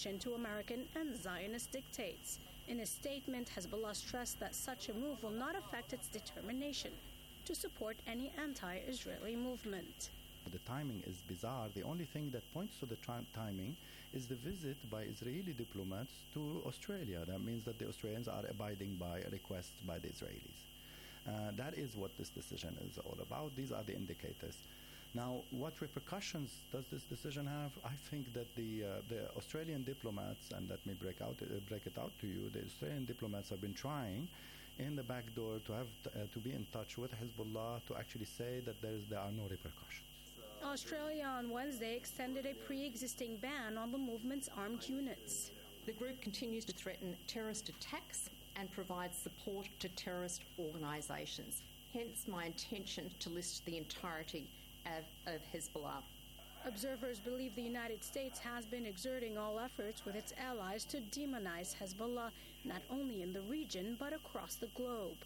to American and Zionist dictates. In a statement, Hezbollah stressed that such a move will not affect its determination to support any anti-Israeli movement. The timing is bizarre. The only thing that points to the timing is the visit by Israeli diplomats to Australia. That means that the Australians are abiding by requests by the Israelis. That is what this decision is all about. These are the indicators. Now, what repercussions does this decision have? I think that the Australian diplomats, and let me break it out to you, the Australian diplomats have been trying in the back door to have to be in touch with Hezbollah to actually say that there are no repercussions. Australia on Wednesday extended a pre-existing ban on the movement's armed units. The group continues to threaten terrorist attacks and provide support to terrorist organisations. Hence my intention to list the entirety of Hezbollah. Observers believe the United States has been exerting all efforts with its allies to demonize Hezbollah, not only in the region but across the globe.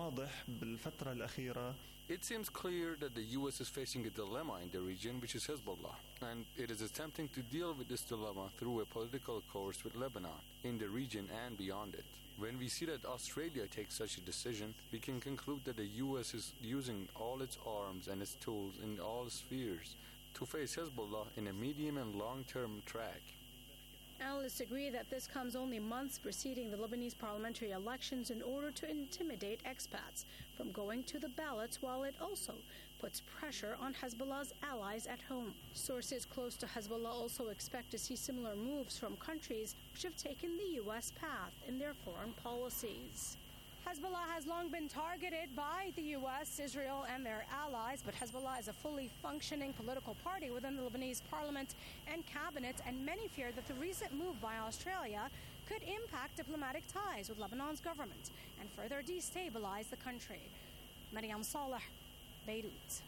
It seems clear that the U.S. is facing a dilemma in the region, which is Hezbollah, and it is attempting to deal with this dilemma through a political course with Lebanon, in the region and beyond it. When we see that Australia takes such a decision, we can conclude that the U.S. is using all its arms and its tools in all spheres to face Hezbollah in a medium and long-term track. Analysts agree that this comes only months preceding the Lebanese parliamentary elections in order to intimidate expats from going to the ballots, while it also puts pressure on Hezbollah's allies at home. Sources close to Hezbollah also expect to see similar moves from countries which have taken the U.S. path in their foreign policies. Hezbollah has long been targeted by the U.S., Israel, and their allies, but Hezbollah is a fully functioning political party within the Lebanese parliament and cabinet, and many fear that the recent move by Australia could impact diplomatic ties with Lebanon's government and further destabilize the country. Mariam Saleh, Beirut.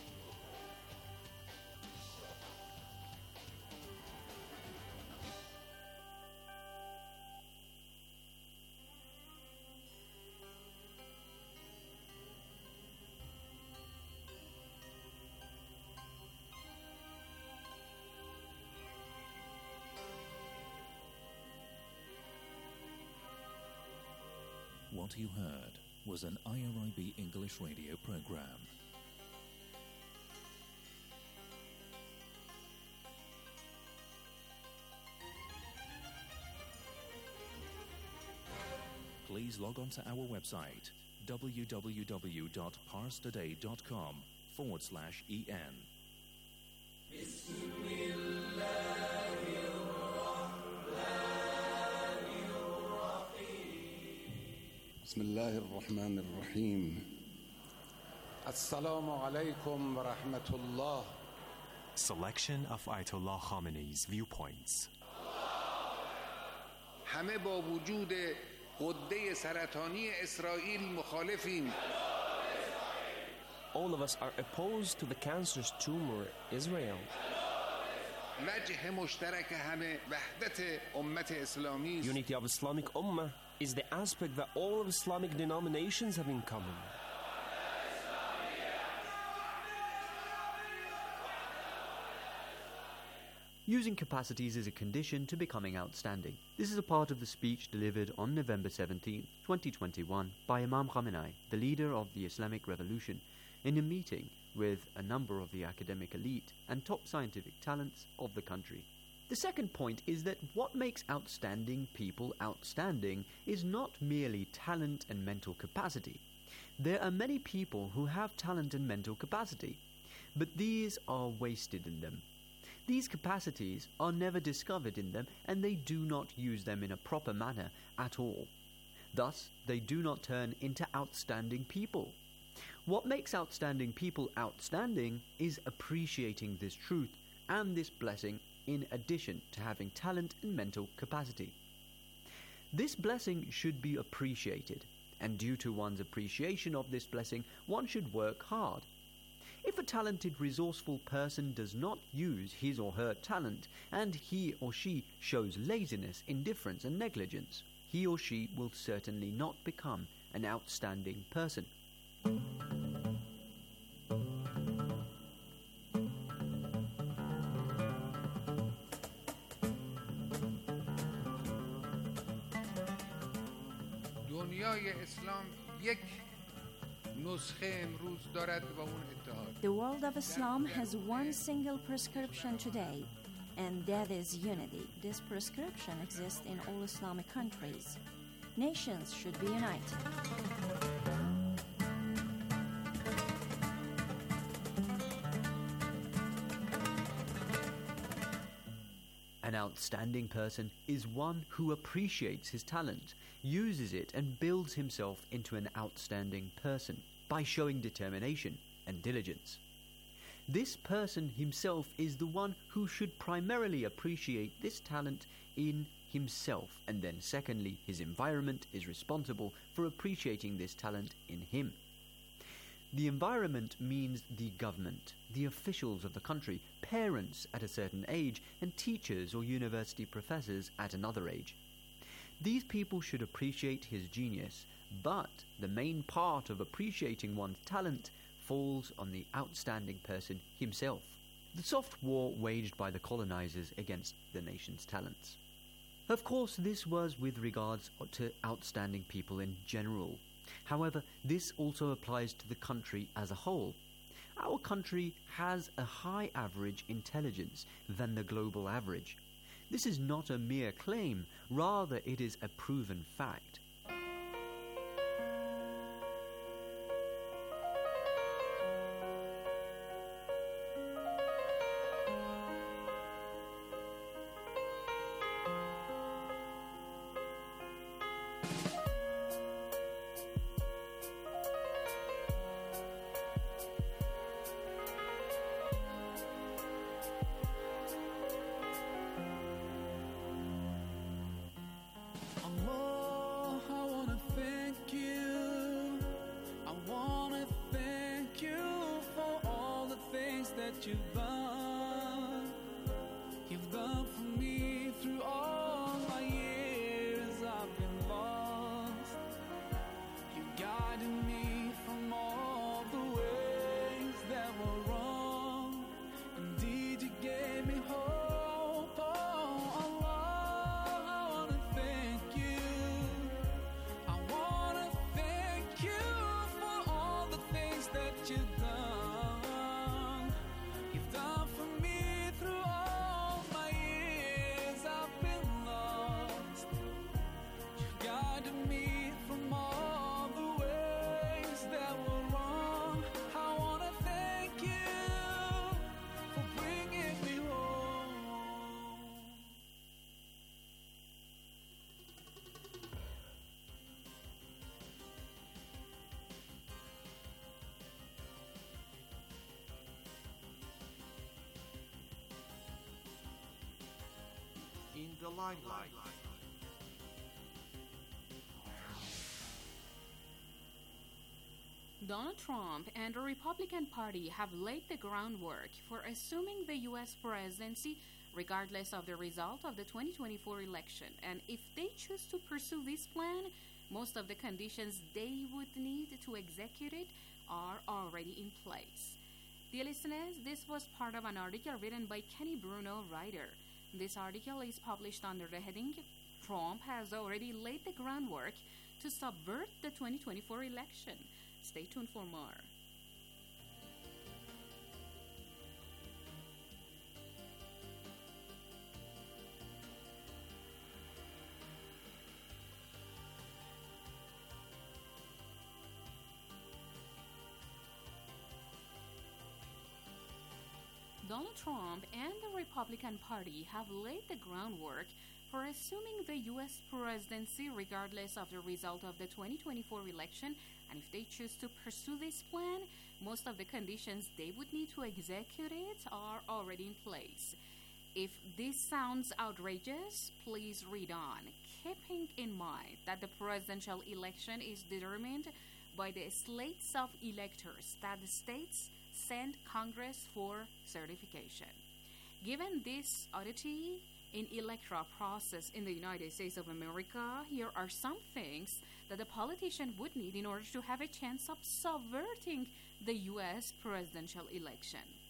What you heard was an IRIB English radio program. Please log on to our website www.parstoday.com/en. بسم الله الرحمن الرحيم السلام عليكم ورحمة الله. Selection of Ayatollah Khamenei's viewpoints. همه با وجود غده سرطانی اسرائیل مخالفیم. All of us are opposed to the cancerous tumor Israel. وجه مشترک همه وحدت امت اسلامی. Unity of Islamic Ummah is the aspect that all of Islamic denominations have in common. Using capacities is a condition to becoming outstanding. This is a part of the speech delivered on November 17, 2021 by Imam Khamenei, the leader of the Islamic Revolution, in a meeting with a number of the academic elite and top scientific talents of the country. The second point is that what makes outstanding people outstanding is not merely talent and mental capacity. There are many people who have talent and mental capacity, but these are wasted in them. These capacities are never discovered in them, and they do not use them in a proper manner at all. Thus, they do not turn into outstanding people. What makes outstanding people outstanding is appreciating this truth and this blessing in addition to having talent and mental capacity. This blessing should be appreciated, and due to one's appreciation of this blessing, one should work hard. If a talented, resourceful person does not use his or her talent, and he or she shows laziness, indifference and negligence, he or she will certainly not become an outstanding person. دنیای اسلام یک نسخه امروز دارد و اون اتحاد. The world of Islam has one single prescription today, and that is unity. This prescription exists in all Islamic countries. Nations should be united. An outstanding person is one who appreciates his talent, uses it, and builds himself into an outstanding person by showing determination and diligence. This person himself is the one who should primarily appreciate this talent in himself, and then secondly, his environment is responsible for appreciating this talent in him. The environment means the government, the officials of the country, parents at a certain age, and teachers or university professors at another age. These people should appreciate his genius, but the main part of appreciating one's talent falls on the outstanding person himself. The soft war waged by the colonizers against the nation's talents. Of course, this was with regards to outstanding people in general. However, this also applies to the country as a whole. Our country has a high average intelligence than the global average. This is not a mere claim, rather it is a proven fact. You've done for me through all my years. I've been lost. You guided me from all the ways that were wrong. Indeed, you gave me hope. Oh, Allah, I wanna thank you. I wanna thank you for all the things that you've done. You've done for me through all my years. I've been lost. You guided me from all the ways that were wrong. I wanna thank you for bringing me home. In the limelight. Donald Trump and the Republican Party have laid the groundwork for assuming the U.S. presidency regardless of the result of the 2024 election. And if they choose to pursue this plan, most of the conditions they would need to execute it are already in place. Dear listeners, this was part of an article written by Kenny Bruno, writer. This article is published under the heading, Trump has already laid the groundwork to subvert the 2024 election. Stay tuned for more. Donald Trump and the Republican Party have laid the groundwork for assuming the U.S. presidency regardless of the result of the 2024 election, and if they choose to pursue this plan, most of the conditions they would need to execute it are already in place. If this sounds outrageous, please read on, keeping in mind that the presidential election is determined by the slates of electors that the states send Congress for certification. Given this oddity in electoral process in the United States of America, here are some things that a politician would need in order to have a chance of subverting the U.S. presidential election.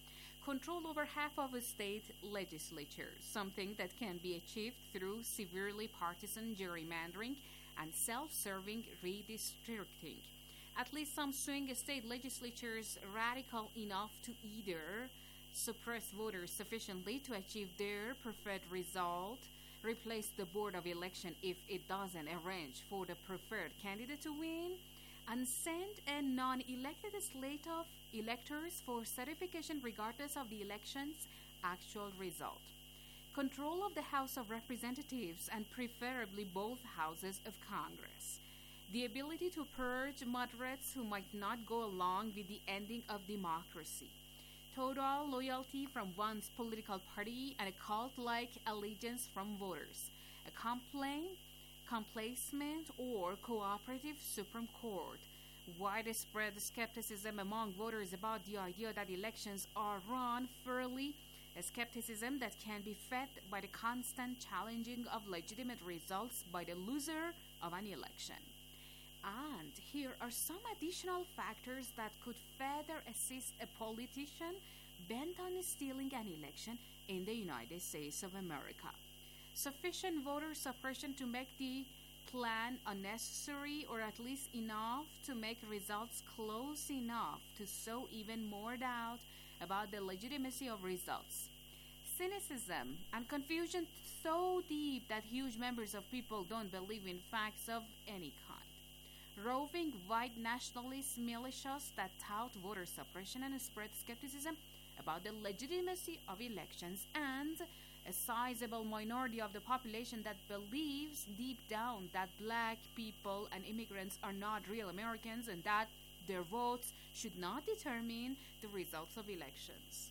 control over half of a state legislature, something that can be achieved through severely partisan gerrymandering and self-serving redistricting. At least some swing state legislatures radical enough to either suppress voters sufficiently to achieve their preferred result, replace the Board of Election if it doesn't arrange for the preferred candidate to win, and send a non-elected slate of electors for certification regardless of the election's actual result. Control of the House of Representatives and preferably both houses of Congress. The ability to purge moderates who might not go along with the ending of democracy. Total loyalty from one's political party and a cult-like allegiance from voters. A complacent or cooperative Supreme Court. Widespread skepticism among voters about the idea that elections are run fairly, a skepticism that can be fed by the constant challenging of legitimate results by the loser of an election. And here are some additional factors that could further assist a politician bent on stealing an election in the United States of America. Sufficient voter suppression to make the plan unnecessary, or at least enough to make results close enough to sow even more doubt about the legitimacy of results. Cynicism and confusion so deep that huge numbers of people don't believe in facts of any kind. Roving white nationalist militias that tout voter suppression and spread skepticism about the legitimacy of elections, and a sizable minority of the population that believes deep down that black people and immigrants are not real Americans and that their votes should not determine the results of elections.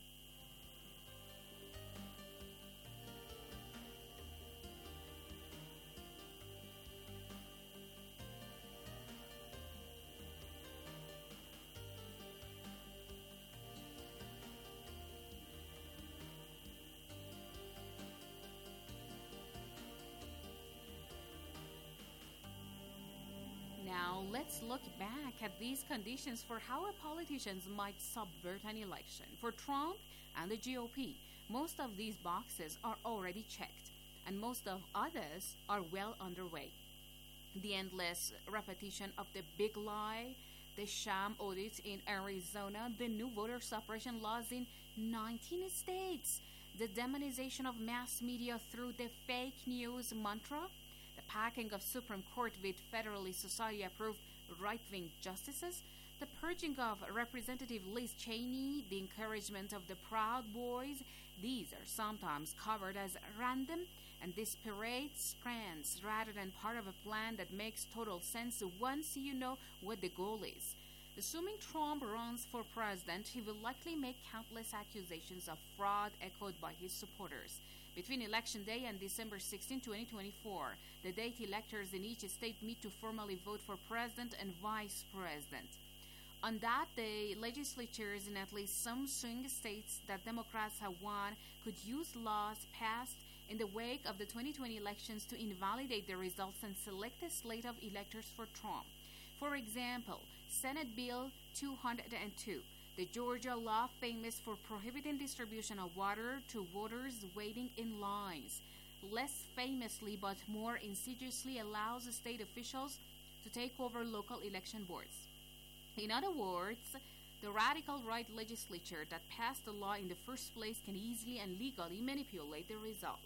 Now, let's look back at these conditions for how politicians might subvert an election. For Trump and the GOP, most of these boxes are already checked, and most of others are well underway. The endless repetition of the big lie, the sham audits in Arizona, the new voter suppression laws in 19 states, the demonization of mass media through the fake news mantra, the packing of Supreme Court with federally society-approved right-wing justices, the purging of Representative Liz Cheney, the encouragement of the Proud Boys. These are sometimes covered as random and disparate strands rather than part of a plan that makes total sense once you know what the goal is. Assuming Trump runs for president, he will likely make countless accusations of fraud echoed by his supporters. Between Election Day and December 16, 2024, the date electors in each state meet to formally vote for president and vice president. On that day, legislatures in at least some swing states that Democrats have won could use laws passed in the wake of the 2020 elections to invalidate the results and select a slate of electors for Trump. For example, Senate Bill 202, the Georgia law famous for prohibiting distribution of water to voters waiting in lines, less famously but more insidiously allows state officials to take over local election boards. In other words, the radical right legislature that passed the law in the first place can easily and legally manipulate the result.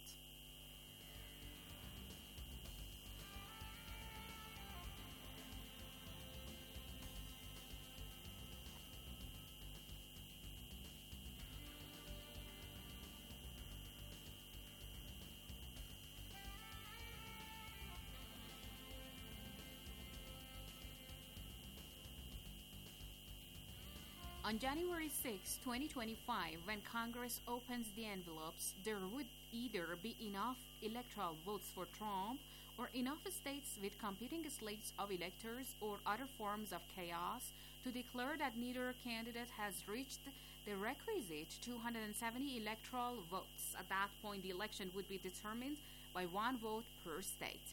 On January 6, 2025, when Congress opens the envelopes, there would either be enough electoral votes for Trump or enough states with competing slates of electors or other forms of chaos to declare that neither candidate has reached the requisite 270 electoral votes. At that point, the election would be determined by one vote per state.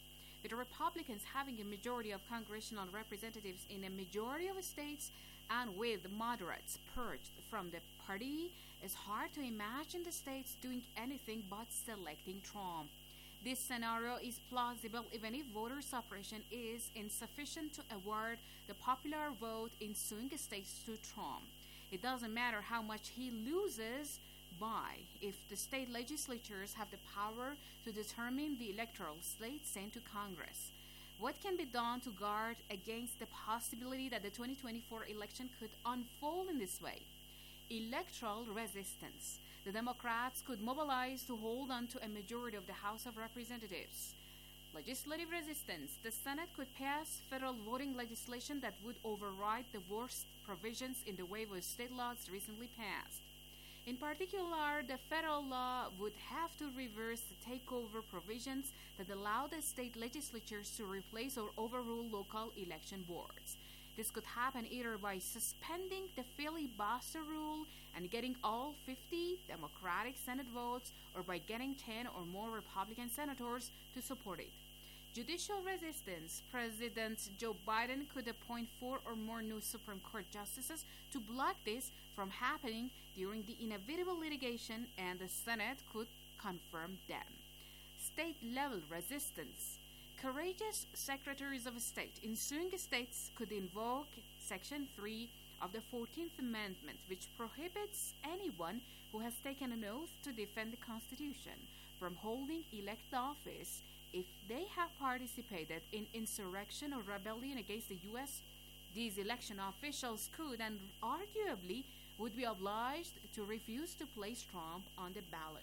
with the Republicans having a majority of congressional representatives in a majority of states and with moderates purged from the party, it's hard to imagine the states doing anything but selecting Trump. This scenario is plausible even if voter suppression is insufficient to award the popular vote in swing states to Trump. It doesn't matter how much he loses by if the state legislatures have the power to determine the electoral slate sent to Congress. What can be done to guard against the possibility that the 2024 election could unfold in this way? Electoral resistance. The Democrats could mobilize to hold on to a majority of the House of Representatives. Legislative resistance. The Senate could pass federal voting legislation that would override the worst provisions in the wave of state laws recently passed. In particular, the federal law would have to reverse the takeover provisions that allow the state legislatures to replace or overrule local election boards. This could happen either by suspending the filibuster rule and getting all 50 Democratic Senate votes, or by getting 10 or more Republican senators to support it. Judicial resistance. President Joe Biden could appoint 4 or more new Supreme Court justices to block this from happening during the inevitable litigation, and the Senate could confirm them. State-level resistance. Courageous secretaries of state in swing states could invoke Section 3 of the 14th Amendment, which prohibits anyone who has taken an oath to defend the Constitution from holding elected office if they have participated in insurrection or rebellion against the U.S. These election officials could and arguably would be obliged to refuse to place Trump on the ballot.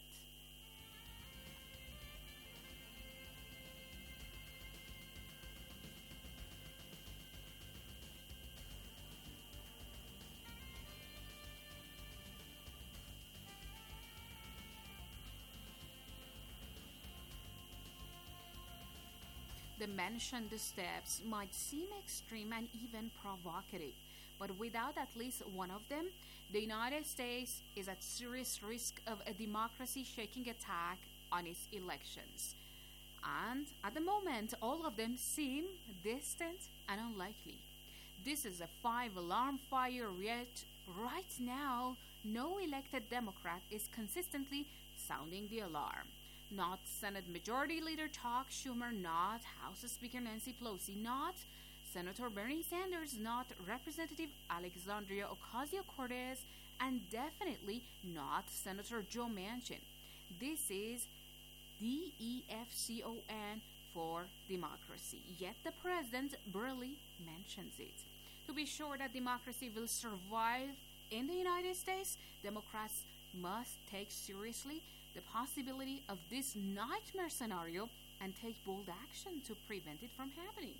The mentioned steps might seem extreme and even provocative, but without at least one of them, the United States is at serious risk of a democracy-shaking attack on its elections. And at the moment, all of them seem distant and unlikely. This is a 5-alarm fire, yet right now, no elected Democrat is consistently sounding the alarm. Not Senate Majority Leader Chuck Schumer, not House Speaker Nancy Pelosi, not Senator Bernie Sanders, not Representative Alexandria Ocasio-Cortez, and definitely not Senator Joe Manchin. This is DEFCON for democracy, yet the president barely mentions it. To be sure that democracy will survive in the United States, Democrats must take seriously the possibility of this nightmare scenario and take bold action to prevent it from happening.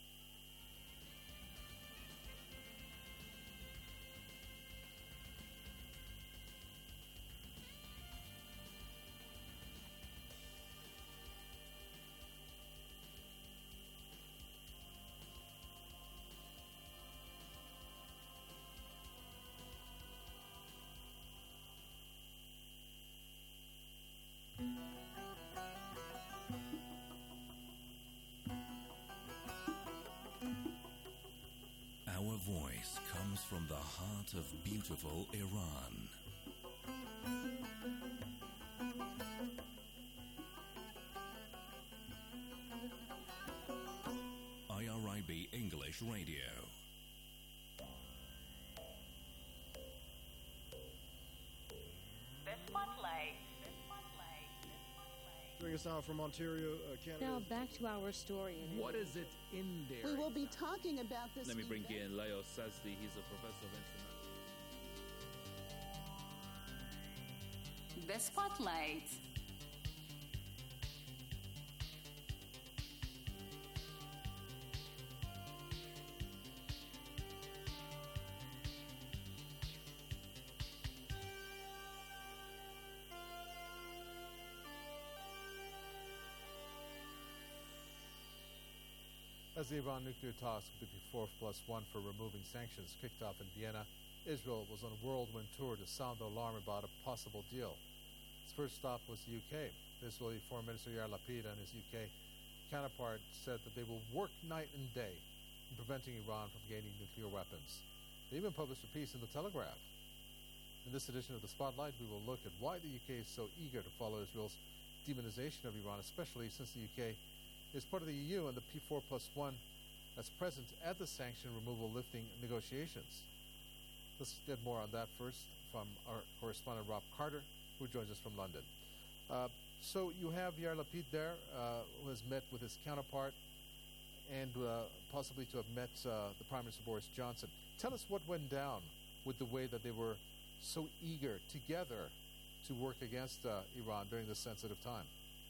Our voice comes from the heart of beautiful Iran. IRIB English Radio. The Spotlight. Joining us now from Ontario, Canada. Now back to our story. What is it in there? We will be talking about this. Let me bring in Leo Sazdi. He's a professor of international. The Spotlight. As the Iran nuclear talks with the 4+1 for removing sanctions kicked off in Vienna, Israel was on a whirlwind tour to sound the alarm about a possible deal. Its first stop was the UK. Israeli Foreign Minister Yair Lapid and his UK counterpart said that they will work night and day in preventing Iran from gaining nuclear weapons. They even published a piece in The Telegraph. In this edition of The Spotlight, we will look at why the UK is so eager to follow Israel's demonization of Iran, especially since the UK is part of the EU and the P4+1 that's present at the sanction removal lifting negotiations. Let's get more on that first from our correspondent Rob Carter, who joins us from London. So you have Yair Lapid there, who has met with his counterpart and possibly to have met the Prime Minister Boris Johnson. Tell us what went down with the way that they were so eager together to work against Iran during this sensitive time.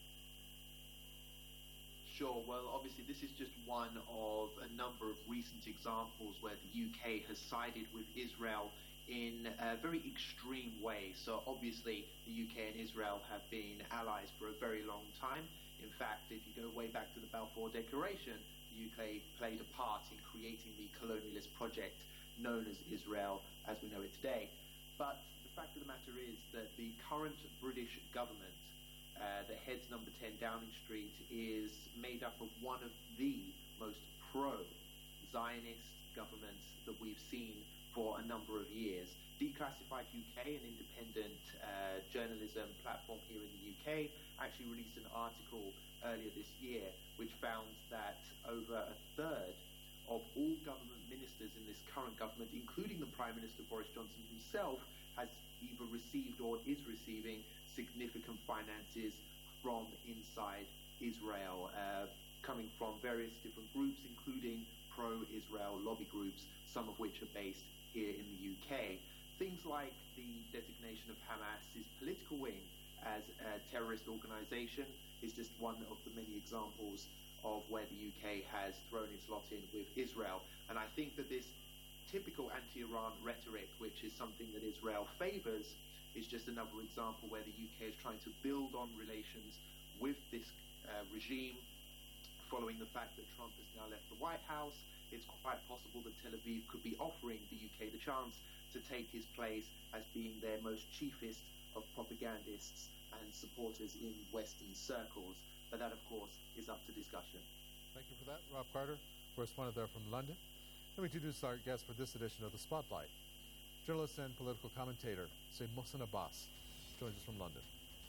Sure. Well, obviously, this is just one of a number of recent examples where the UK has sided with Israel in a very extreme way. So obviously, the UK and Israel have been allies for a very long time. In fact, if you go way back to the Balfour Declaration, the UK played a part in creating the colonialist project known as Israel as we know it today. But the fact of the matter is that the current British government that heads number 10 Downing Street is made up of one of the most pro-Zionist governments that we've seen for a number of years. Declassified UK, an independent journalism platform here in the UK, actually released an article earlier this year which found that over a third of all government ministers in this current government, including the Prime Minister Boris Johnson himself, has either received or is receiving significant finances from inside Israel, coming from various different groups, including pro-Israel lobby groups, some of which are based here in the UK. Things like the designation of Hamas's political wing as a terrorist organization is just one of the many examples of where the UK has thrown its lot in with Israel. And I think that this typical anti-Iran rhetoric, which is something that Israel favors, is just another example where the UK is trying to build on relations with this regime. Following the fact that Trump has now left the White House, it's quite possible that Tel Aviv could be offering the UK the chance to take his place as being their most chiefest of propagandists and supporters in Western circles. But that, of course, is up to discussion. Thank you for that, Rob Carter, correspondent there from London. Let me introduce our guest for this edition of The Spotlight. Journalist and political commentator Sayyid Mohsen Abbas joins us from London.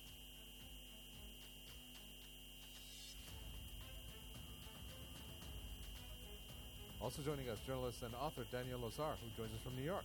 Also joining us, journalist and author Daniel Lozar, who joins us from New York.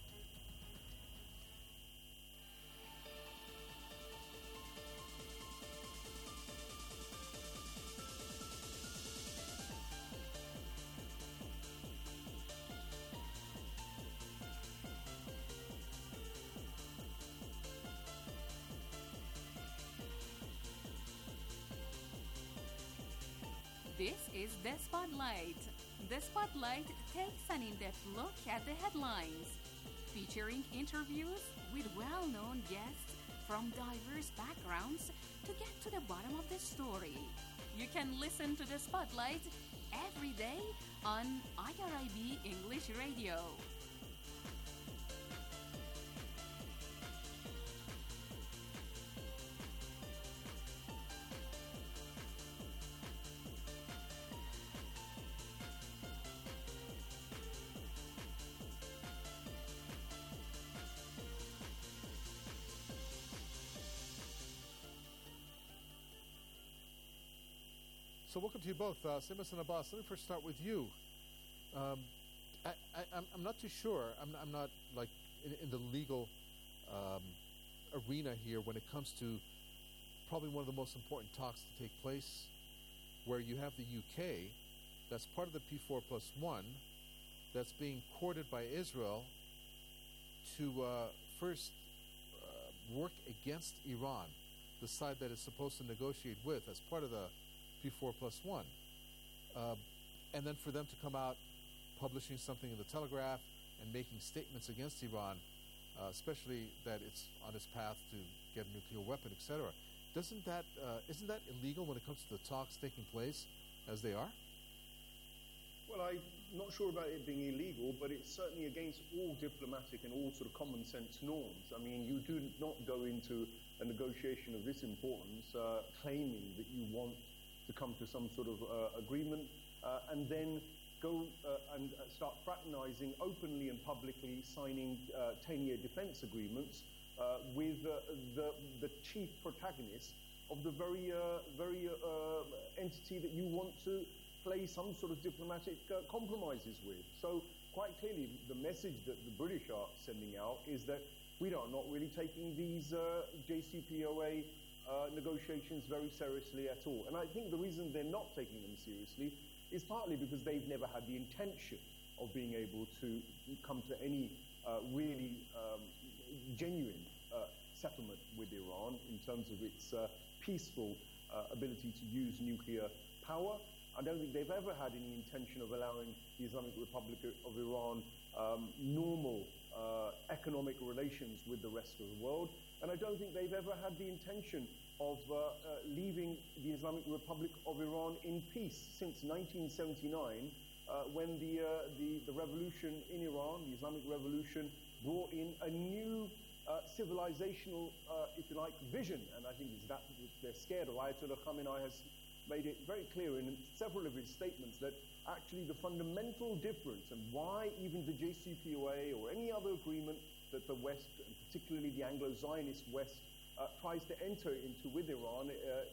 This is The Spotlight. The Spotlight takes an in-depth look at the headlines, featuring interviews with well-known guests from diverse backgrounds to get to the bottom of the story. You can listen to The Spotlight every day on IRIB English Radio. So welcome to you both. Sayyid Mohsen Abbas, let me first start with you. I'm not too sure. I'm not like in the legal arena here when it comes to probably one of the most important talks to take place, where you have the UK, that's part of the P4+1, that's being courted by Israel to first work against Iran, the side that is supposed to negotiate with as part of the P4+1. And then for them to come out publishing something in the Telegraph and making statements against Iran, especially that it's on its path to get a nuclear weapon, etc. Isn't that illegal when it comes to the talks taking place as they are? Well, I'm not sure about it being illegal, but it's certainly against all diplomatic and all sort of common sense norms. I mean, you do not go into a negotiation of this importance claiming that you want to come to some sort of agreement, and then go and start fraternizing openly and publicly, signing 10-year defense agreements with the chief protagonist of the very entity that you want to play some sort of diplomatic compromises with. So quite clearly, the message that the British are sending out is that we are not really taking these JCPOA negotiations very seriously at all. And I think the reason they're not taking them seriously is partly because they've never had the intention of being able to come to any really genuine settlement with Iran in terms of its peaceful ability to use nuclear power. I don't think they've ever had any intention of allowing the Islamic Republic of Iran normal economic relations with the rest of the world. And I don't think they've ever had the intention of leaving the Islamic Republic of Iran in peace since 1979, when the revolution in Iran, the Islamic Revolution, brought in a new civilizational, if you like, vision. And I think it's that which they're scared of. Ayatollah Khamenei has made it very clear in several of his statements that actually the fundamental difference and why even the JCPOA or any other agreement that the West, and particularly the Anglo-Zionist West, tries to enter into with Iran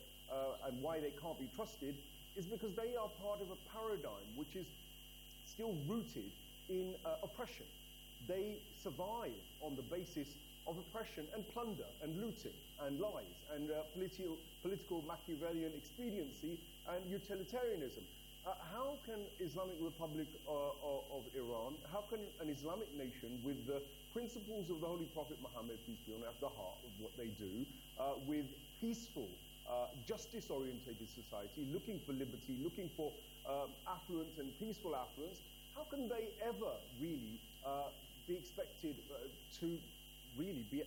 and why they can't be trusted is because they are part of a paradigm which is still rooted in oppression. They survive on the basis of oppression and plunder and looting and lies and political Machiavellian expediency and utilitarianism. How can Islamic Republic of Iran, how can an Islamic nation with the principles of the Holy Prophet Muhammad, peace be on him, at the heart of what they do, with peaceful, justice-orientated society, looking for liberty, looking for affluence and peaceful affluence, how can they ever really be expected to really be at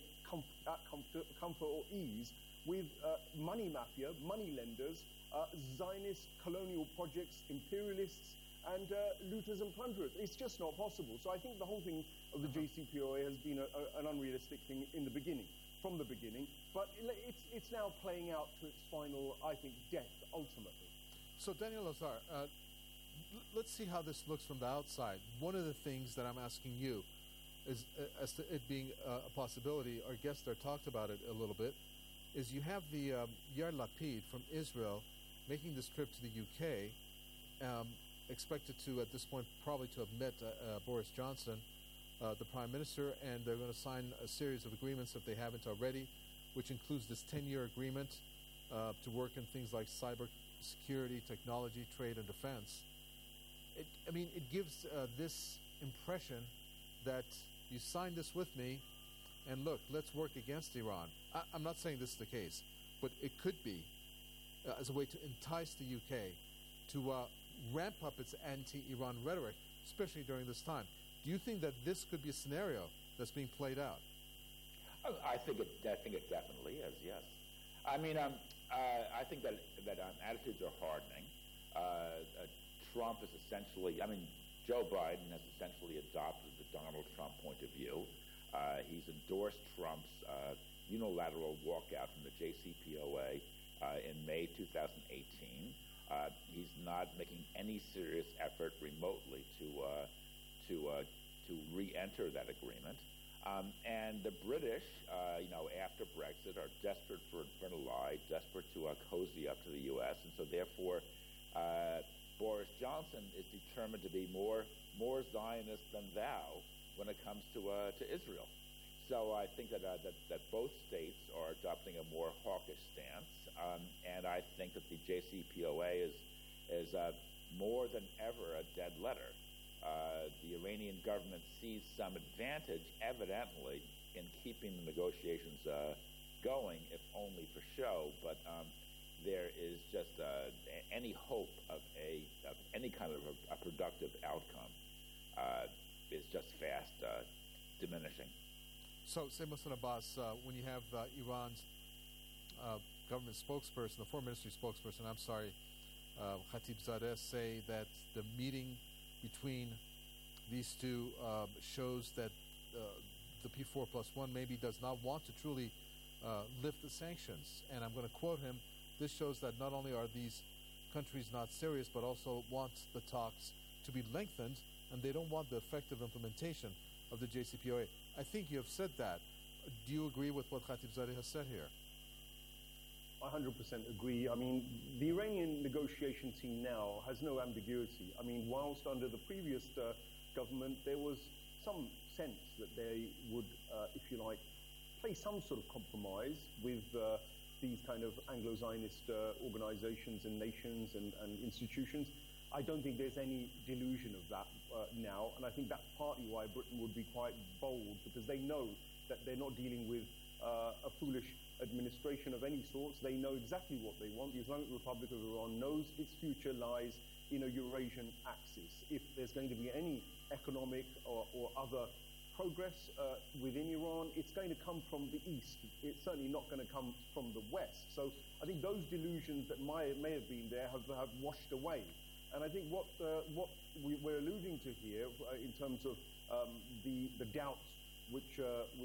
comfort or ease with money mafia, money lenders, Zionist colonial projects, imperialists, and looters and plunderers? It's just not possible. So I think the whole thing of the JCPOA has been an unrealistic thing in the beginning, from the beginning, but it's now playing out to its final, I think, death, ultimately. So Daniel Lazar, let's see how this looks from the outside. One of the things that I'm asking you is, as to it being a possibility, our guest there talked about it a little bit, is you have the Yair Lapid from Israel making this trip to the UK, expected to, at this point, probably to have met Boris Johnson, the Prime Minister, and they're going to sign a series of agreements if they haven't already, which includes this 10-year agreement to work in things like cyber security, technology, trade, and defense. It gives this impression that you signed this with me, and look, let's work against Iran. I'm not saying this is the case, but it could be as a way to entice the UK to ramp up its anti-Iran rhetoric, especially during this time. Do you think that this could be a scenario that's being played out? I think it definitely is, yes. I think that attitudes are hardening. Trump is essentially, Joe Biden has essentially adopted the Donald Trump point of view. He's endorsed Trump's unilateral walkout from the JCPOA in May 2018. He's not making any serious effort remotely to re-enter that agreement. And the British, after Brexit, are desperate for an ally, desperate to cozy up to the U.S., and so therefore Boris Johnson is determined to be more Zionist than thou when it comes to Israel. So I think that both states are adopting a more hawkish stance, and I think that the JCPOA is more than ever a dead letter. The Iranian government sees some advantage, evidently, in keeping the negotiations going, if only for show. But there is just any hope of any kind of a productive outcome is just fast diminishing. So, say, Mohsen Abbas, when you have Iran's government spokesperson, the foreign ministry spokesperson, Khatibzadeh, say that the meeting between these two shows that the P4+1 maybe does not want to truly lift the sanctions. And I'm going to quote him, this shows that not only are these country's not serious, but also wants the talks to be lengthened, and they don't want the effective implementation of the JCPOA. I think you have said that. Do you agree with what Khatibzadeh has said here? I 100% agree. I mean, the Iranian negotiation team now has no ambiguity. I mean, whilst under the previous government, there was some sense that they would, if you like, play some sort of compromise with these kind of Anglo-Zionist organizations and nations and institutions. I don't think there's any delusion of that now, and I think that's partly why Britain would be quite bold, because they know that they're not dealing with a foolish administration of any sorts. They know exactly what they want. The Islamic Republic of Iran knows its future lies in a Eurasian axis. If there's going to be any economic or other progress within Iran, it's going to come from the east. It's certainly not going to come from the west. So I think those delusions that may have been there have washed away. And I think what we're alluding to here in terms of the doubts which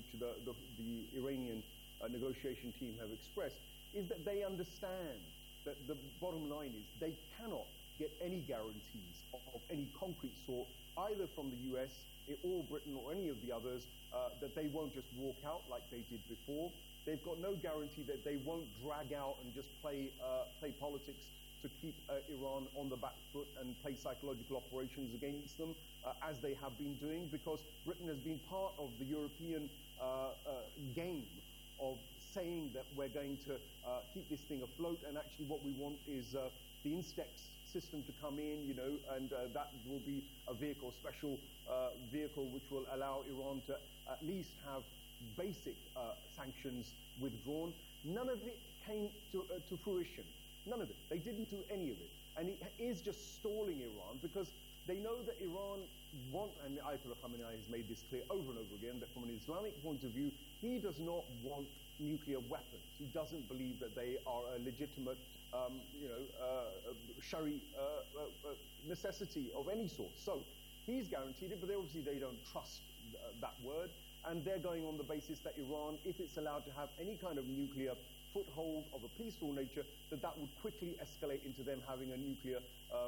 the Iranian negotiation team have expressed is that they understand that the bottom line is they cannot get any guarantees of any concrete sort, either from the US or Britain or any of the others, that they won't just walk out like they did before. They've got no guarantee that they won't drag out and just play politics to keep Iran on the back foot and play psychological operations against them, as they have been doing, because Britain has been part of the European game of saying that we're going to keep this thing afloat, and actually what we want is the Instex system to come in, you know, and that will be a vehicle, special vehicle, which will allow Iran to at least have basic sanctions withdrawn. None of it came to fruition. None of it. They didn't do any of it. And it is just stalling Iran, because they know that Iran want, and Ayatollah Khamenei has made this clear over and over again, that from an Islamic point of view, he does not want nuclear weapons. He doesn't believe that they are a legitimate, Shari necessity of any sort. So he's guaranteed it, but obviously they don't trust that word, and they're going on the basis that Iran, if it's allowed to have any kind of nuclear foothold of a peaceful nature, that would quickly escalate into them having a nuclear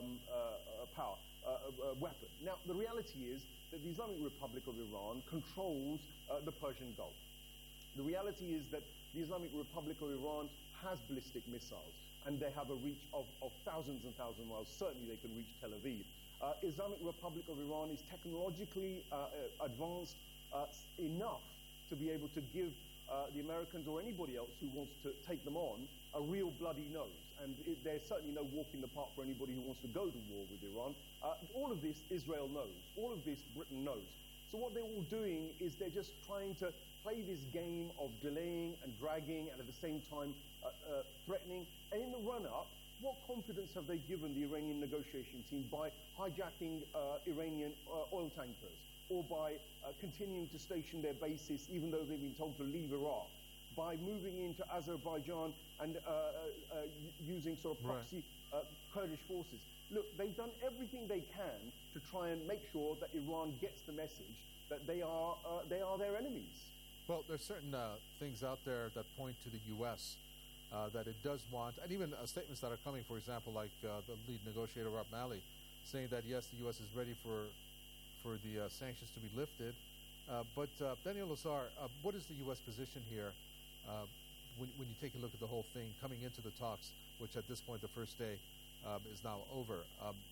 weapon. Now, the reality is that the Islamic Republic of Iran controls the Persian Gulf. The reality is that the Islamic Republic of Iran has ballistic missiles, and they have a reach of thousands and thousands of miles. Certainly they can reach Tel Aviv. Islamic Republic of Iran is technologically advanced enough to be able to give the Americans or anybody else who wants to take them on a real bloody nose. And there's certainly no walk in the park for anybody who wants to go to war with Iran. All of this Israel knows. All of this Britain knows. So what they're all doing is they're just trying to play this game of delaying and dragging, and at the same time threatening. And in the run-up, what confidence have they given the Iranian negotiation team by hijacking Iranian oil tankers, or by continuing to station their bases even though they've been told to leave Iraq, by moving into Azerbaijan and using sort of proxy Kurdish forces? Look, they've done everything they can to try and make sure that Iran gets the message that they are their enemies. Well, there's certain things out there that point to the U.S. That it does want, and even statements that are coming, for example, like the lead negotiator, Rob Malley, saying that, yes, the U.S. is ready for the sanctions to be lifted. But Daniel Lazar, what is the U.S. position here when you take a look at the whole thing coming into the talks, which at this point, the first day, is now over?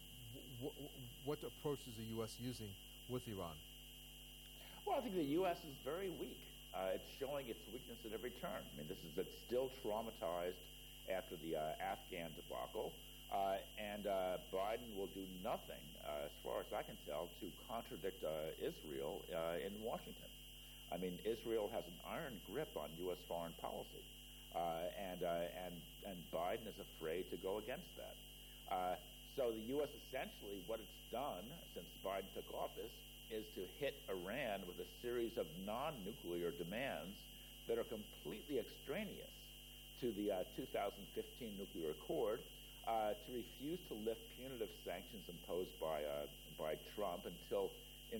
What approach is the U.S. using with Iran? Well, I think the U.S. is very weak. It's showing its weakness at every turn. I mean, it's still traumatized after the Afghan debacle, and Biden will do nothing, as far as I can tell, to contradict Israel in Washington. I mean, Israel has an iron grip on U.S. foreign policy, and Biden is afraid to go against that. So the U.S. essentially, what it's done since Biden took office, is to hit Iran with a series of non-nuclear demands that are completely extraneous to the 2015 nuclear accord, to refuse to lift punitive sanctions imposed by Trump until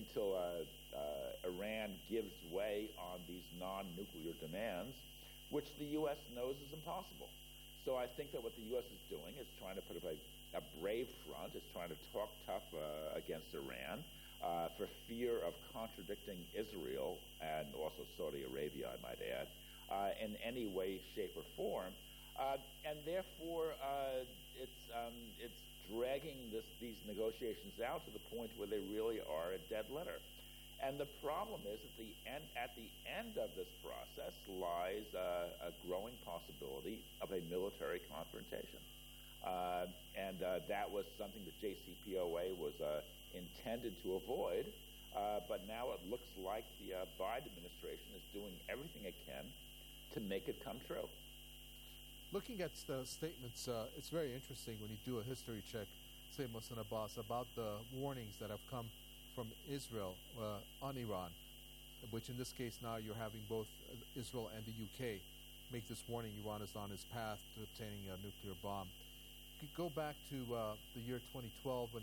Iran gives way on these non-nuclear demands, which the U.S. knows is impossible. So I think that what the U.S. is doing is trying to put up a a brave front, is trying to talk tough against Iran for fear of contradicting Israel and also Saudi Arabia, I might add, in any way, shape, or form. And therefore, it's dragging these negotiations out to the point where they really are a dead letter. And the problem is at the end of this process lies a growing possibility of a military confrontation. And that was something that JCPOA was intended to avoid, but now it looks like the Biden administration is doing everything it can to make it come true. Looking at the statements, it's very interesting when you do a history check, say Mohsen Abbas, about the warnings that have come from Israel on Iran, which in this case now you're having both Israel and the UK make this warning Iran is on its path to obtaining a nuclear bomb. You could go back to the year 2012 when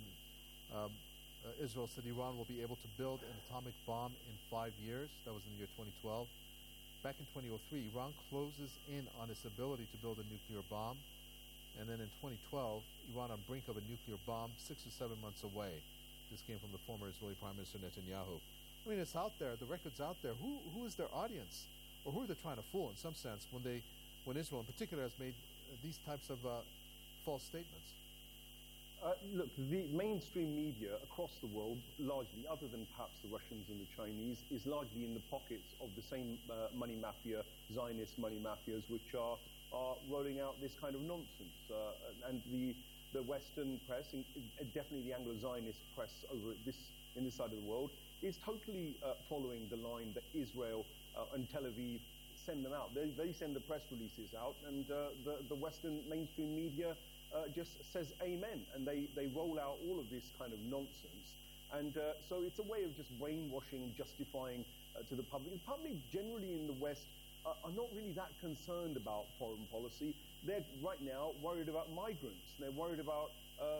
Israel said Iran will be able to build an atomic bomb in 5 years. That was in the year 2012. Back in 2003, Iran closes in on its ability to build a nuclear bomb. And then in 2012, Iran on brink of a nuclear bomb, 6 or 7 months away. This came from the former Israeli Prime Minister Netanyahu. I mean, it's out there. The record's out there. Who is their audience? Or who are they trying to fool, in some sense, when Israel in particular has made these types of false statements? Look, the mainstream media across the world, largely, other than perhaps the Russians and the Chinese, is largely in the pockets of the same money mafia, Zionist money mafias, which are rolling out this kind of nonsense. And the Western press, definitely the Anglo-Zionist press in this side of the world, is totally following the line that Israel and Tel Aviv send them out. They send the press releases out, and the Western mainstream media just says amen, and they roll out all of this kind of nonsense. And so it's a way of just brainwashing, justifying to the public. The public generally in the West are not really that concerned about foreign policy. They're right now worried about migrants. They're worried about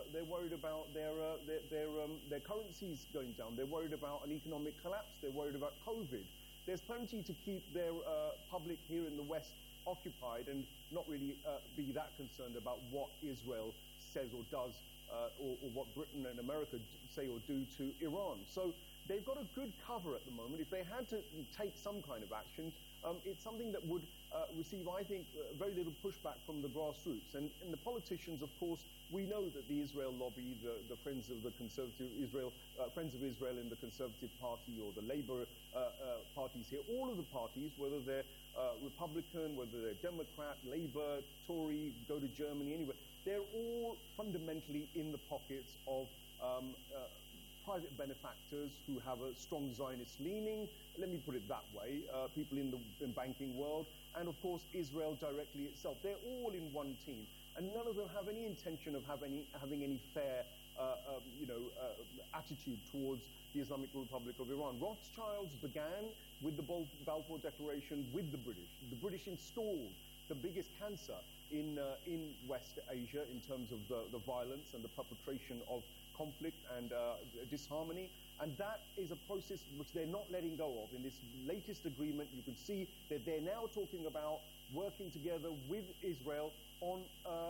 their currencies going down. They're worried about an economic collapse. They're worried about COVID. There's plenty to keep their public here in the West occupied and not really be that concerned about what Israel says or does or what Britain and America say or do to Iran. So they've got a good cover at the moment. If they had to take some kind of action, it's something that would receive, I think, very little pushback from the grassroots. And the politicians, of course, we know that the Israel lobby, the Friends of the Conservative Israel, Friends of Israel in the Conservative Party or the Labour parties here, all of the parties, whether they're Republican, whether they're Democrat, Labour, Tory, go to Germany, anywhere, they're all fundamentally in the pockets of private benefactors who have a strong Zionist leaning, let me put it that way, people in the banking world, and of course Israel directly itself. They're all in one team, and none of them have any intention of having any fair attitude towards the Islamic Republic of Iran. Rothschilds began with the Balfour Declaration with the British. The British installed the biggest cancer in West Asia in terms of the violence and the perpetration of conflict and disharmony, and that is a process which they're not letting go of. In this latest agreement, you can see that they're now talking about working together with Israel on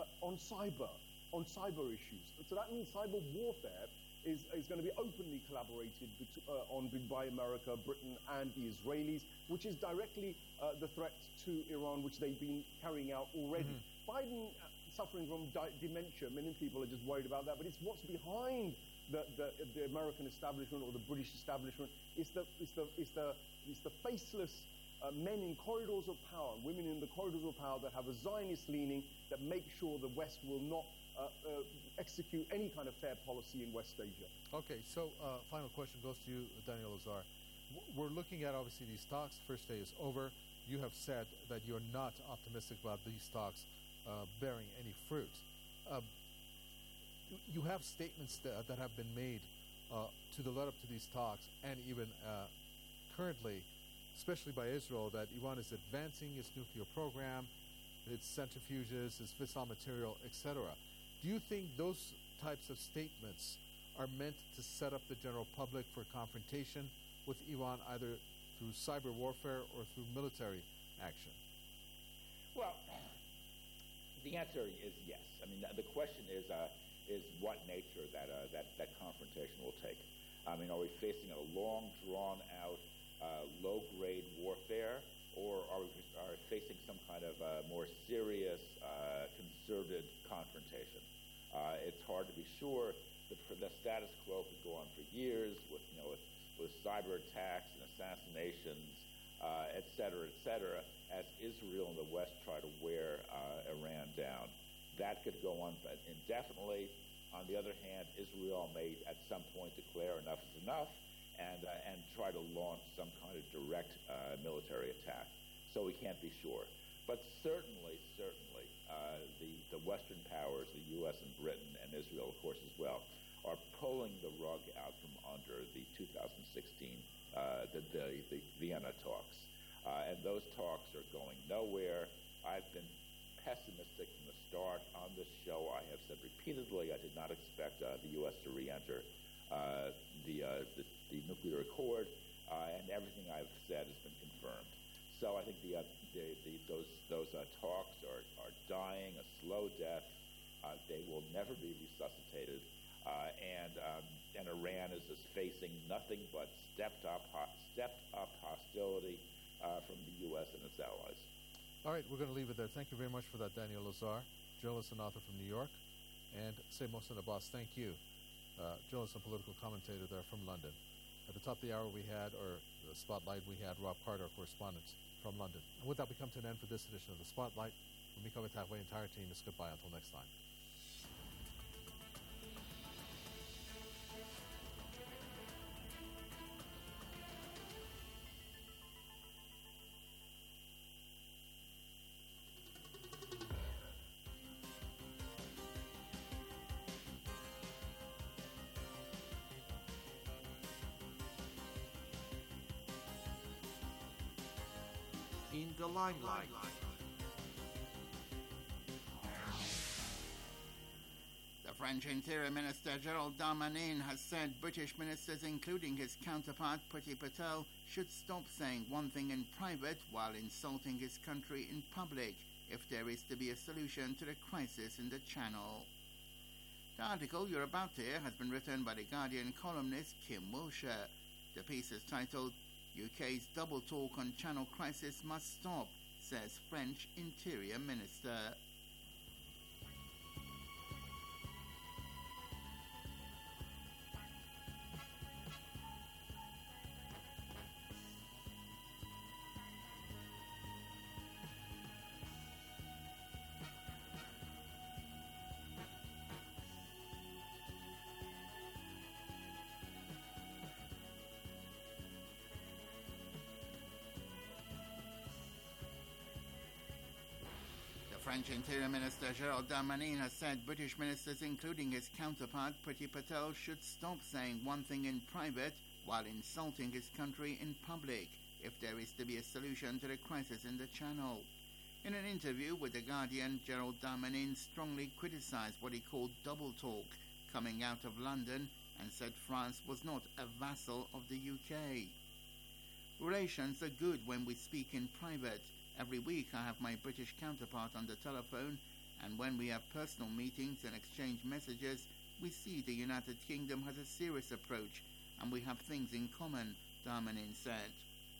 cyber issues. So that means cyber warfare is going to be openly collaborated on by America, Britain, and the Israelis, which is directly the threat to Iran, which they've been carrying out already. Biden suffering from dementia. Many people are just worried about that, but it's what's behind the American establishment or the British establishment. It's the faceless men in corridors of power, women in the corridors of power that have a Zionist leaning that make sure the West will not execute any kind of fair policy in West Asia. Okay, so final question goes to you, Daniel Lazar. We're looking at, obviously, these talks. First day is over. You have said that you're not optimistic about these talks bearing any fruit. You have statements that have been made to the lead-up to these talks, and even currently, especially by Israel, that Iran is advancing its nuclear program, its centrifuges, its fissile material, etc. Do you think those types of statements are meant to set up the general public for confrontation with Iran, either through cyber warfare or through military action? Well, the answer is yes. I mean, the question is, is what nature that confrontation will take. I mean, are we facing a long, drawn-out, low-grade warfare, or are we facing some kind of more serious, concerted confrontation? It's hard to be sure. The status quo could go on for years with cyber attacks and assassinations, et cetera, as Israel and the West try to wear Iran down. That could go on indefinitely. On the other hand, Israel may at some point declare enough is enough and try to launch some kind of direct military attack. So we can't be sure. But certainly, the Western powers, the U.S. and Britain and Israel, of course, as well, are pulling the rug out from under the 2016 the Vienna talks. And those talks are going nowhere. I've been pessimistic from the start on this show. I have said repeatedly I did not expect the U.S. to re-enter the nuclear accord, and everything I've said has been confirmed. So I think those talks are dying a slow death. They will never be resuscitated, and Iran is just facing nothing but stepped up hostility from the U.S. and its allies. All right, we're going to leave it there. Thank you very much for that, Daniel Lazare, journalist and author from New York. And Sayyid Mohsen Abbas, thank you, journalist and political commentator there from London. At the top of the hour we had, or the Spotlight, we had Rob Carter, our correspondent from London. And with that, we come to an end for this edition of the Spotlight. When we come at halfway, entire team is goodbye until next time. In the limelight. The French Interior Minister Gerald Darmanin has said British ministers, including his counterpart Priti Patel, should stop saying one thing in private while insulting his country in public if there is to be a solution to the crisis in the Channel. The article you're about to hear has been written by The Guardian columnist Kim Wilshire. The piece is titled UK's double talk on Channel crisis must stop, says French Interior Minister. French Interior Minister Gerald Darmanin has said British ministers, including his counterpart Priti Patel, should stop saying one thing in private while insulting his country in public if there is to be a solution to the crisis in the Channel. In an interview with The Guardian, Gerald Darmanin strongly criticised what he called double talk coming out of London and said France was not a vassal of the UK. Relations are good when we speak in private. Every week I have my British counterpart on the telephone, and when we have personal meetings and exchange messages, we see the United Kingdom has a serious approach and we have things in common, Darmanin said.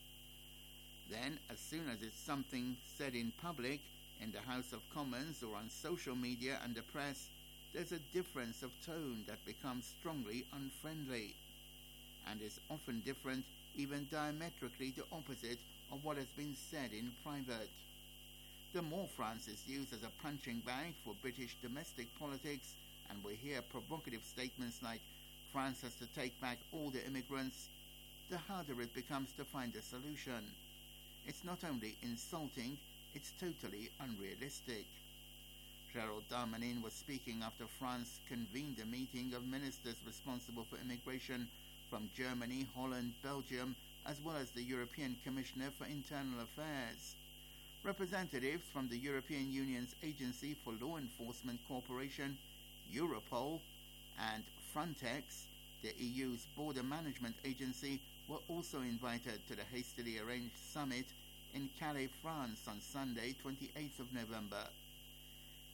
Then, as soon as it's something said in public, in the House of Commons or on social media and the press, there's a difference of tone that becomes strongly unfriendly, and is often different, even diametrically the opposite of what has been said in private. The more France is used as a punching bag for British domestic politics, and we hear provocative statements like France has to take back all the immigrants, the harder it becomes to find a solution. It's not only insulting, it's totally unrealistic. Gerald Darmanin was speaking after France convened a meeting of ministers responsible for immigration from Germany, Holland, Belgium, as well as the European Commissioner for Internal Affairs. Representatives from the European Union's Agency for Law Enforcement Cooperation, Europol, and Frontex, the EU's border management agency, were also invited to the hastily arranged summit in Calais, France on Sunday, 28th of November.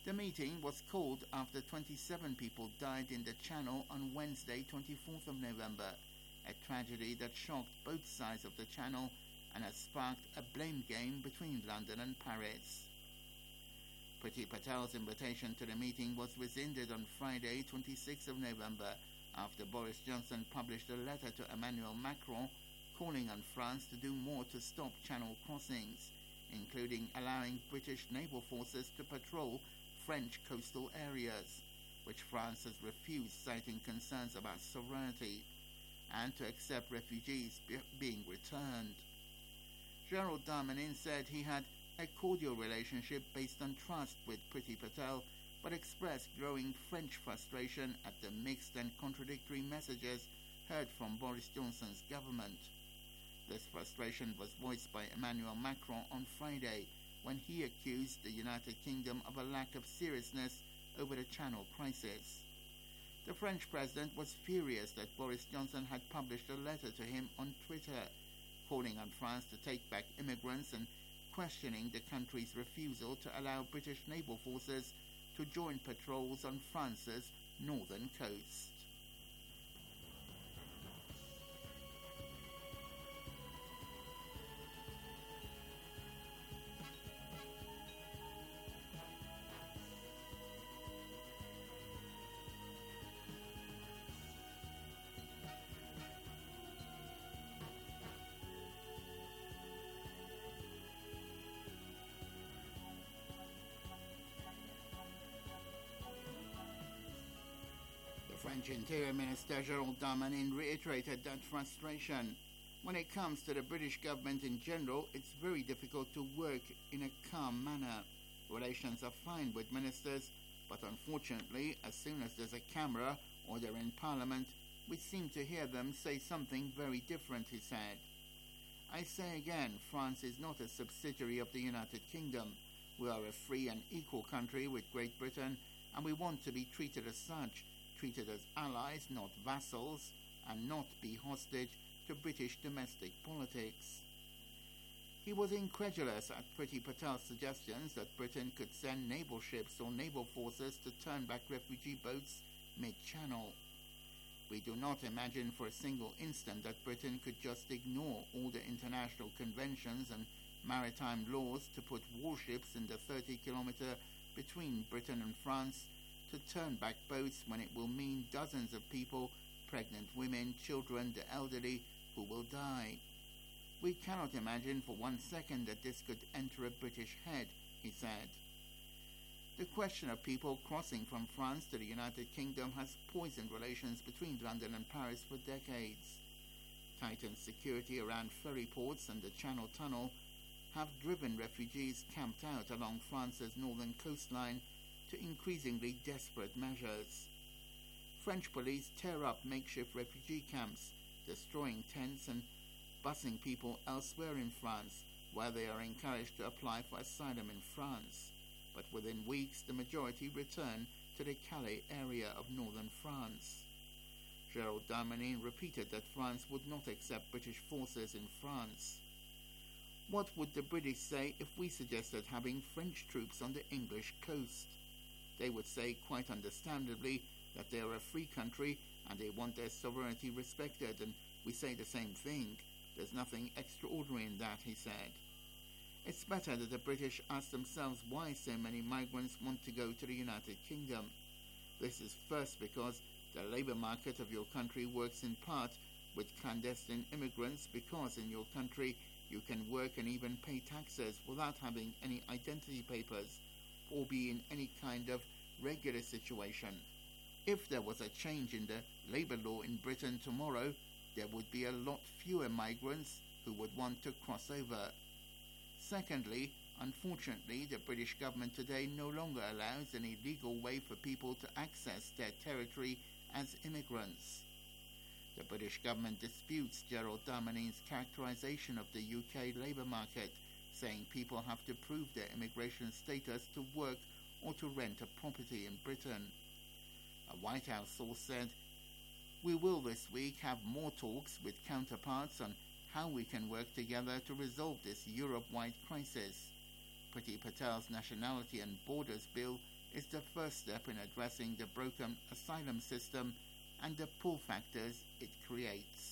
The meeting was called after 27 people died in the Channel on Wednesday, 24th of November, a tragedy that shocked both sides of the Channel and has sparked a blame game between London and Paris. Priti Patel's invitation to the meeting was rescinded on Friday, 26th of November, after Boris Johnson published a letter to Emmanuel Macron calling on France to do more to stop Channel crossings, including allowing British naval forces to patrol French coastal areas, which France has refused, citing concerns about sovereignty, and to accept refugees being returned. Gerald Darmanin said he had a cordial relationship based on trust with Priti Patel, but expressed growing French frustration at the mixed and contradictory messages heard from Boris Johnson's government. This frustration was voiced by Emmanuel Macron on Friday, when he accused the United Kingdom of a lack of seriousness over the Channel crisis. The French president was furious that Boris Johnson had published a letter to him on Twitter, calling on France to take back immigrants and questioning the country's refusal to allow British naval forces to join patrols on France's northern coast. French Interior Minister Gerald Darmanin reiterated that frustration. When it comes to the British government in general, it's very difficult to work in a calm manner. Relations are fine with ministers, but unfortunately, as soon as there's a camera or they're in Parliament, we seem to hear them say something very different, he said. I say again, France is not a subsidiary of the United Kingdom. We are a free and equal country with Great Britain, and we want to be treated as such, treated as allies, not vassals, and not be hostage to British domestic politics. He was incredulous at Priti Patel's suggestions that Britain could send naval ships or naval forces to turn back refugee boats mid-channel. We do not imagine for a single instant that Britain could just ignore all the international conventions and maritime laws to put warships in the 30-kilometre between Britain and France to turn back boats when it will mean dozens of people, pregnant women, children, the elderly, who will die. We cannot imagine for 1 second that this could enter a British head, he said. The question of people crossing from France to the United Kingdom has poisoned relations between London and Paris for decades. Tightened security around ferry ports and the Channel Tunnel have driven refugees camped out along France's northern coastline to increasingly desperate measures. French police tear up makeshift refugee camps, destroying tents and busing people elsewhere in France, where they are encouraged to apply for asylum in France. But within weeks, the majority return to the Calais area of northern France. Gerald Darmanin repeated that France would not accept British forces in France. What would the British say if we suggested having French troops on the English coast? They would say, quite understandably, that they are a free country and they want their sovereignty respected, and we say the same thing. There's nothing extraordinary in that, he said. It's better that the British ask themselves why so many migrants want to go to the United Kingdom. This is first because the labour market of your country works in part with clandestine immigrants, because in your country you can work and even pay taxes without having any identity papers or be in any kind of regular situation. If there was a change in the labour law in Britain tomorrow, there would be a lot fewer migrants who would want to cross over. Secondly, unfortunately, the British government today no longer allows any legal way for people to access their territory as immigrants. The British government disputes Gerald Darmanin's characterisation of the UK labour market, saying people have to prove their immigration status to work or to rent a property in Britain. A White House source said, "We will this week have more talks with counterparts on how we can work together to resolve this Europe-wide crisis. Priti Patel's Nationality and Borders Bill is the first step in addressing the broken asylum system and the pull factors it creates.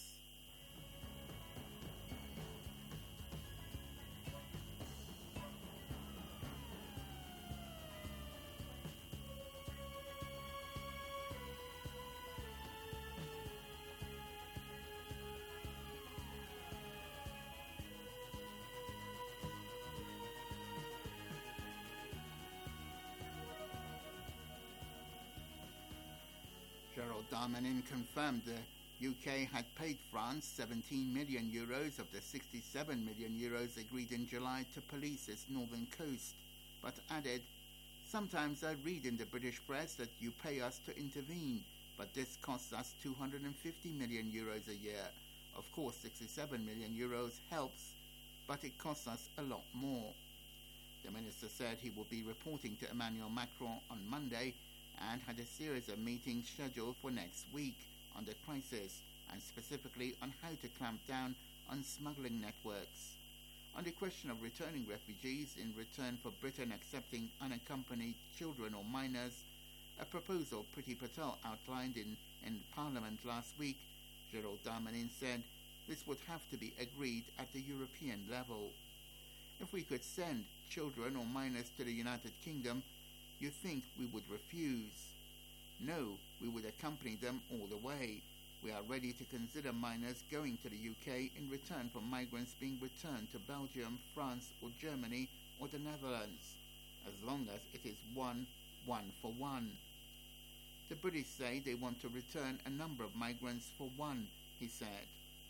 Gerald Darmanin confirmed the UK had paid France 17 million euros of the 67 million euros agreed in July to police its northern coast, but added, "Sometimes I read in the British press that you pay us to intervene, but this costs us 250 million euros a year. Of course, 67 million euros helps, but it costs us a lot more." The minister said he will be reporting to Emmanuel Macron on Monday and had a series of meetings scheduled for next week on the crisis and specifically on how to clamp down on smuggling networks. On the question of returning refugees in return for Britain accepting unaccompanied children or minors, a proposal Priti Patel outlined in Parliament last week, Gerald Darmanin said this would have to be agreed at the European level. If we could send children or minors to the United Kingdom, you think we would refuse? No, we would accompany them all the way. We are ready to consider minors going to the UK in return for migrants being returned to Belgium, France or Germany or the Netherlands, as long as it is one for one. The British say they want to return a number of migrants for one, he said.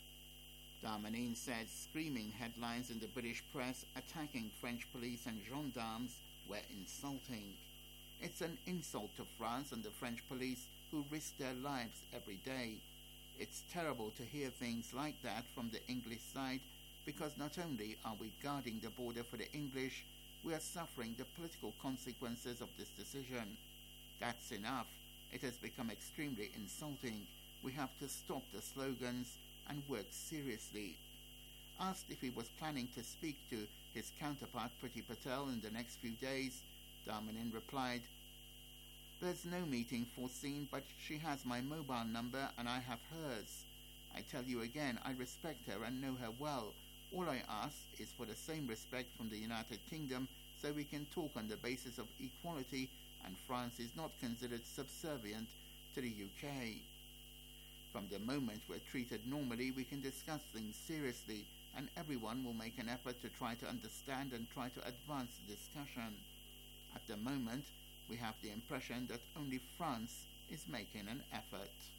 Darmanin said screaming headlines in the British press attacking French police and gendarmes were insulting. It's an insult to France and the French police who risk their lives every day. It's terrible to hear things like that from the English side, because not only are we guarding the border for the English, we are suffering the political consequences of this decision. That's enough. It has become extremely insulting. We have to stop the slogans and work seriously. Asked if he was planning to speak to his counterpart Priti Patel in the next few days, Darmanin replied, "There's no meeting foreseen, but she has my mobile number and I have hers. I tell you again, I respect her and know her well. All I ask is for the same respect from the United Kingdom so we can talk on the basis of equality and France is not considered subservient to the UK. From the moment we're treated normally, we can discuss things seriously and everyone will make an effort to try to understand and try to advance the discussion. At the moment, we have the impression that only France is making an effort."